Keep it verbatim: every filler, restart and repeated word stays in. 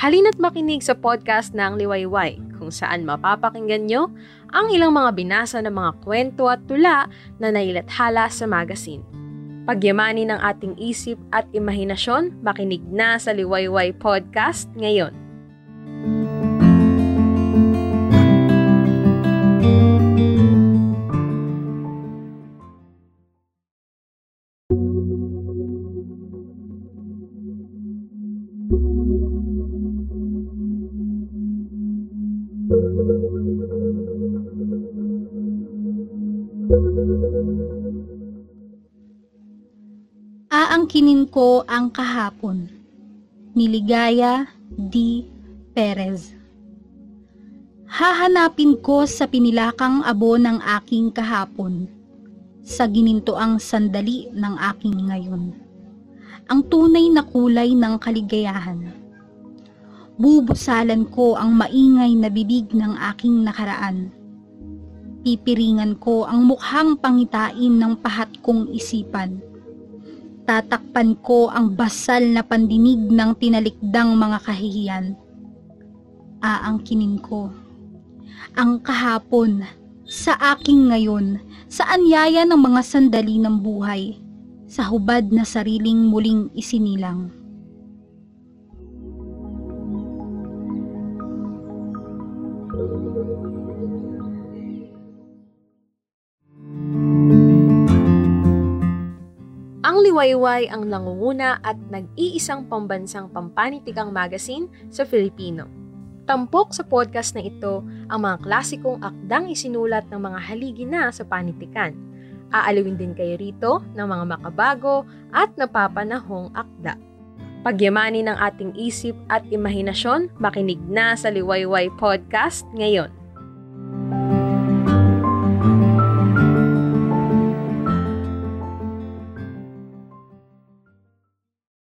Halina't makinig sa podcast ng Liwayway kung saan mapapakinggan nyo ang ilang mga binasa ng mga kwento at tula na nailathala sa magazine. Pagyamanin ng ating isip at imahinasyon, makinig na sa Liwayway Podcast ngayon. Aangkinin ko ang kahapon ni Ligaya D. Perez. Hahanapin ko sa pinilakang abo ng aking kahapon, sa ginintoang sandali ng aking ngayon, ang tunay na kulay ng kaligayahan. Bubusalan ko ang maingay na bibig ng aking nakaraan. Pipiringan ko ang mukhang pangitain ng pahat kong isipan. Tatakpan ko ang basal na pandinig ng tinalikdang mga kahihiyan. Aangkinin ko ang kahapon sa aking ngayon, sa anyaya ng mga sandali ng buhay, sa hubad na sariling muling isinilang. Ang Liwayway ang nangunguna at nag-iisang pambansang pampanitikang magazine sa Filipino. Tampok sa podcast na ito ang mga klasikong akdang isinulat ng mga haligi na sa panitikan. Aalawin din kayo rito ng mga makabago at napapanahong akda. Pagyamanin ng ating isip at imahinasyon, makinig na sa Liwayway Podcast ngayon.